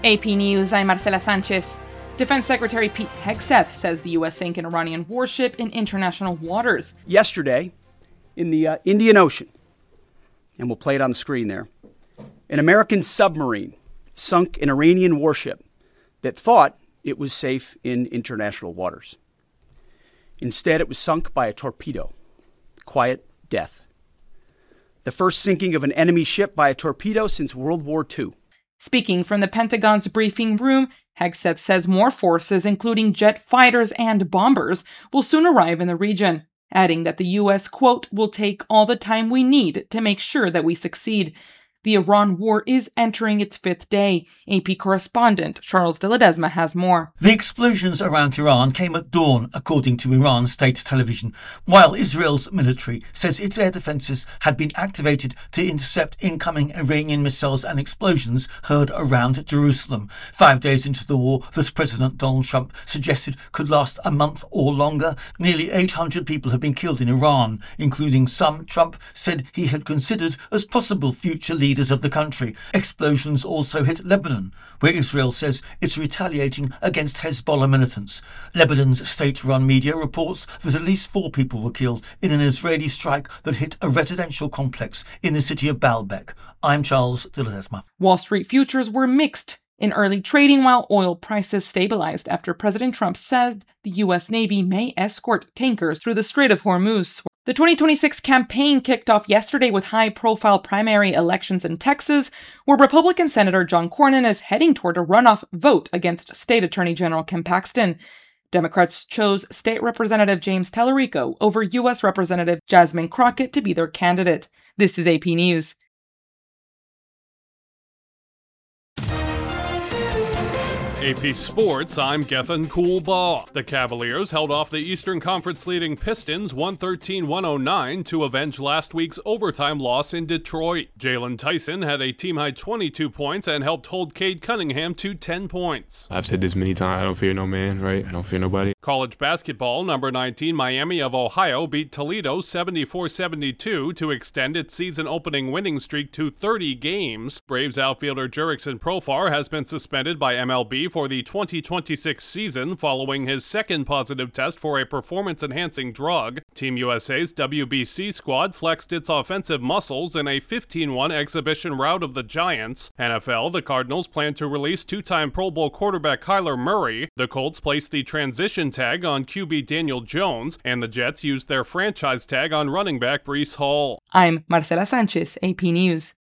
AP News, I'm Marcela Sanchez. Defense Secretary Pete Hegseth says the U.S. sank an Iranian warship in international waters. Yesterday, in the Indian Ocean, and we'll play it on the screen there, an American submarine sunk an Iranian warship that thought it was safe in international waters. Instead, it was sunk by a torpedo. Quiet death. The first sinking of an enemy ship by a torpedo since World War II. Speaking from the Pentagon's briefing room, Hegseth says more forces, including jet fighters and bombers, will soon arrive in the region, adding that the U.S., quote, will take all the time we need to make sure that we succeed. The Iran war is entering its fifth day. AP correspondent Charles de Ledesma has more. The explosions around Iran came at dawn, according to Iran state television, while Israel's military says its air defences had been activated to intercept incoming Iranian missiles and explosions heard around Jerusalem. 5 days into the war that President Donald Trump suggested could last a month or longer, nearly 800 people have been killed in Iran, including some Trump said he had considered as possible future leaders of the country. Explosions also hit Lebanon, where Israel says it's retaliating against Hezbollah militants. Lebanon's state-run media reports that at least 4 people were killed in an Israeli strike that hit a residential complex in the city of Baalbek. I'm Charles de Ledesma. Wall Street futures were mixed in early trading while oil prices stabilized after President Trump said the U.S. Navy may escort tankers through the Strait of Hormuz. The 2026 campaign kicked off yesterday with high-profile primary elections in Texas, where Republican Senator John Cornyn is heading toward a runoff vote against State Attorney General Ken Paxton. Democrats chose State Representative James Tallarico over U.S. Representative Jasmine Crockett to be their candidate. This is AP News. AP Sports, I'm Gethin Coolbaugh. The Cavaliers held off the Eastern Conference leading Pistons 113-109 to avenge last week's overtime loss in Detroit. Jalen Tyson had a team-high 22 points and helped hold Cade Cunningham to 10 points. I've said this many times, I don't fear no man, right? I don't fear nobody. College basketball, number 19 Miami of Ohio beat Toledo 74-72 to extend its season-opening winning streak to 30 games. Braves outfielder Jurickson Profar has been suspended by MLB for the 2026 season following his second positive test for a performance-enhancing drug. Team USA's WBC squad flexed its offensive muscles in a 15-1 exhibition rout of the Giants. NFL, the Cardinals plan to release two-time Pro Bowl quarterback Kyler Murray. The Colts placed the transition tag on QB Daniel Jones, and the Jets used their franchise tag on running back Breece Hall. I'm Marcela Sanchez, AP News.